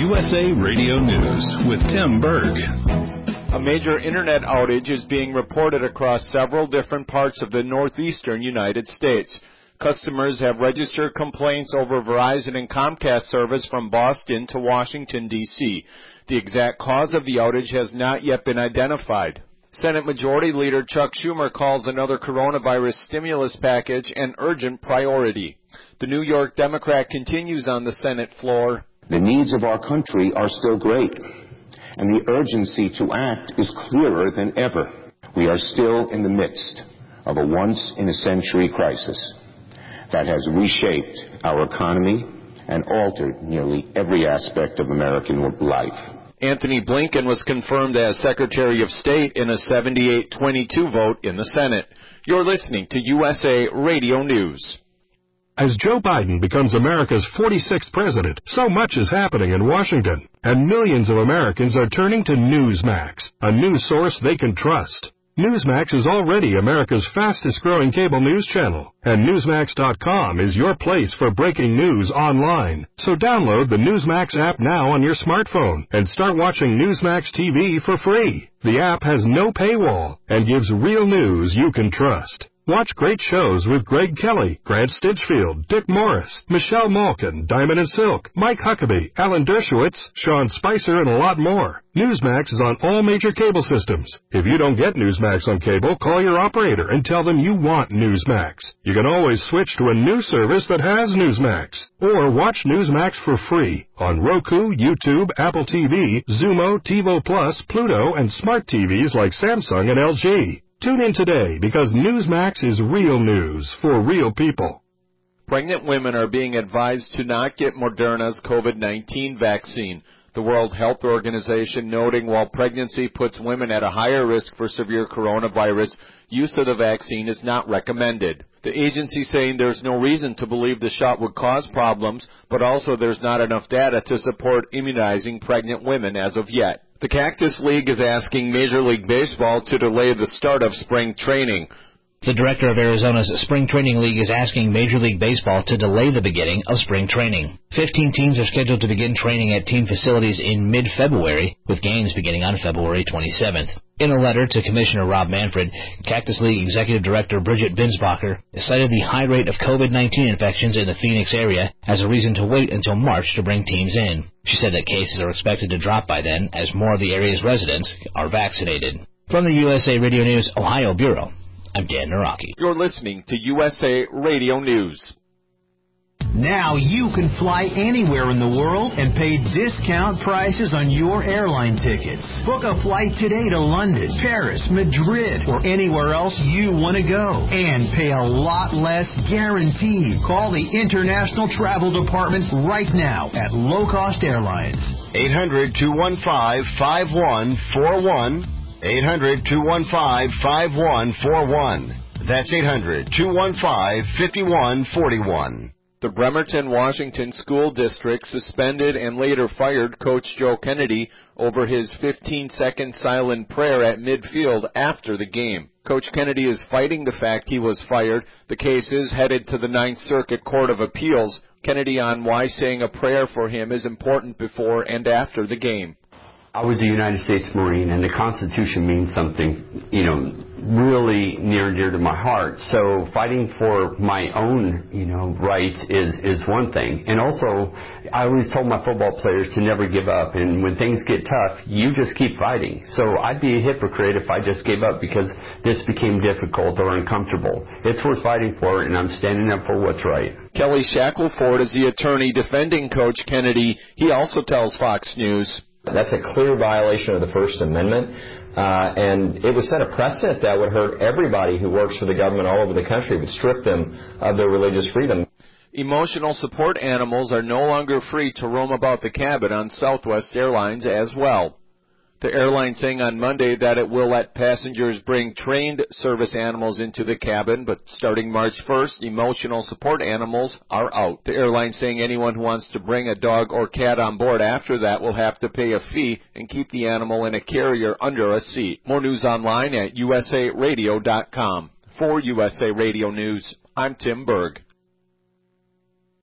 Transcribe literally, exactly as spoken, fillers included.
U S A Radio News with Tim Berg. A major internet outage is being reported across several different parts of the northeastern United States. Customers have registered complaints over Verizon and Comcast service from Boston to Washington, D C The exact cause of the outage has not yet been identified. Senate Majority Leader Chuck Schumer calls another coronavirus stimulus package an urgent priority. The New York Democrat continues on the Senate floor. The needs of our country are still great, and the urgency to act is clearer than ever. We are still in the midst of a once-in-a-century crisis that has reshaped our economy and altered nearly every aspect of American life. Anthony Blinken was confirmed as Secretary of State in a seventy-eight twenty-two vote in the Senate. You're listening to U S A Radio News. As Joe Biden becomes America's forty-sixth president, so much is happening in Washington, and millions of Americans are turning to Newsmax, a news source they can trust. Newsmax is already America's fastest-growing cable news channel, and Newsmax dot com is your place for breaking news online. So download the Newsmax app now on your smartphone and start watching Newsmax T V for free. The app has no paywall and gives real news you can trust. Watch great shows with Greg Kelly, Grant Stinchfield, Dick Morris, Michelle Malkin, Diamond and Silk, Mike Huckabee, Alan Dershowitz, Sean Spicer, and a lot more. Newsmax is on all major cable systems. If you don't get Newsmax on cable, call your operator and tell them you want Newsmax. You can always switch to a new service that has Newsmax. Or watch Newsmax for free on Roku, YouTube, Apple T V, Xumo, TiVo Plus, Pluto, and smart T Vs like Samsung and L G. Tune in today because Newsmax is real news for real people. Pregnant women are being advised to not get Moderna's COVID nineteen vaccine. The World Health Organization noting while pregnancy puts women at a higher risk for severe coronavirus, use of the vaccine is not recommended. The agency saying there's no reason to believe the shot would cause problems, but also there's not enough data to support immunizing pregnant women as of yet. The Cactus League is asking Major League Baseball to delay the start of spring training. The director of Arizona's Spring Training League is asking Major League Baseball to delay the beginning of spring training. Fifteen teams are scheduled to begin training at team facilities in mid-February, with games beginning on February twenty-seventh. In a letter to Commissioner Rob Manfred, Cactus League Executive Director Bridget Binsbacher cited the high rate of COVID nineteen infections in the Phoenix area as a reason to wait until March to bring teams in. She said that cases are expected to drop by then as more of the area's residents are vaccinated. From the U S A Radio News Ohio Bureau, I'm Dan Naraki. You're listening to U S A Radio News. Now you can fly anywhere in the world and pay discount prices on your airline tickets. Book a flight today to London, Paris, Madrid, or anywhere else you want to go. And pay a lot less guaranteed. Call the International Travel Department right now at Low Cost Airlines. eight hundred, two one five, five one four one. eight hundred, two one five, five one four one. That's eight hundred, two one five, five one four one. The Bremerton, Washington School District suspended and later fired Coach Joe Kennedy over his fifteen-second silent prayer at midfield after the game. Coach Kennedy is fighting the fact he was fired. The case is headed to the Ninth Circuit Court of Appeals. Kennedy on why saying a prayer for him is important before and after the game. I was a United States Marine, and the Constitution means something, you know, really near and dear to my heart. So fighting for my own, you know, rights is, is one thing. And also, I always told my football players to never give up. And when things get tough, you just keep fighting. So I'd be a hypocrite if I just gave up because this became difficult or uncomfortable. It's worth fighting for, and I'm standing up for what's right. Kelly Shackelford is the attorney defending Coach Kennedy. He also tells Fox News. That's a clear violation of the First Amendment, uh, and it would set a precedent that would hurt everybody who works for the government all over the country. It would strip them of their religious freedom. Emotional support animals are no longer free to roam about the cabin on Southwest Airlines as well. The airline saying on Monday that it will let passengers bring trained service animals into the cabin, but starting March first, emotional support animals are out. The airline saying anyone who wants to bring a dog or cat on board after that will have to pay a fee and keep the animal in a carrier under a seat. More news online at U S A radio dot com. For U S A Radio News, I'm Tim Berg.